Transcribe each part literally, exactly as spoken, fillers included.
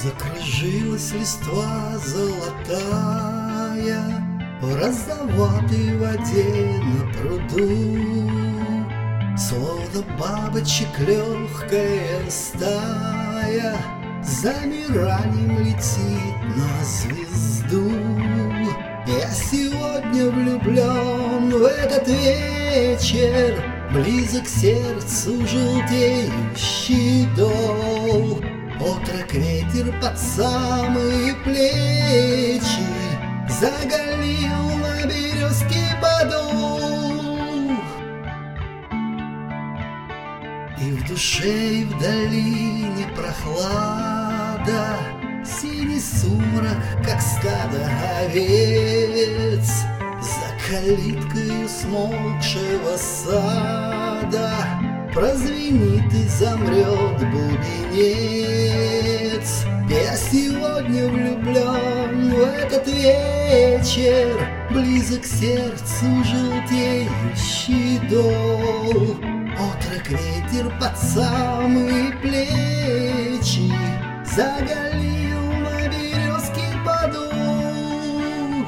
Закружилась листва золотая в розоватой воде на пруду, словно бабочек легкая стая замиранием летит на звезду. Я сегодня влюблен в этот вечер, близок сердцу желтеющий дол. Отрок ветер под самые плечи заголил на березке подол. И в душе, и в долине прохлада, синий сумрак, как стадо овец. За калиткою смолкшего сада прозвенит и замрет бубенец. Я сегодня влюблен в этот вечер, близок сердцу желтеющий дол. Отрок ветер под самые плечи заголил на березке подол.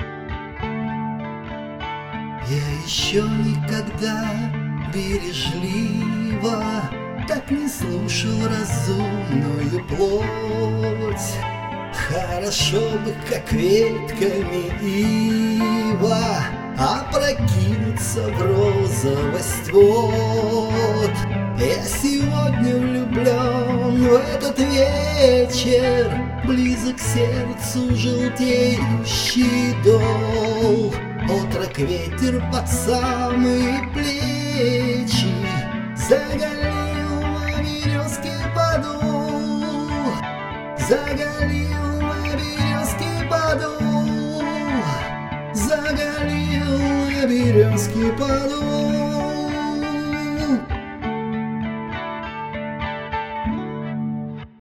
Я еще никогда бережливо так не слушал разумную плоть. Хорошо бы, как ветками ива, опрокинуться в розовость вод. Я сегодня влюблен в этот вечер, близок сердцу желтеющий дол. Отрок ветер под самые плечи заголил на березке подол. Заголил на березке подол. Заголил на березке подол.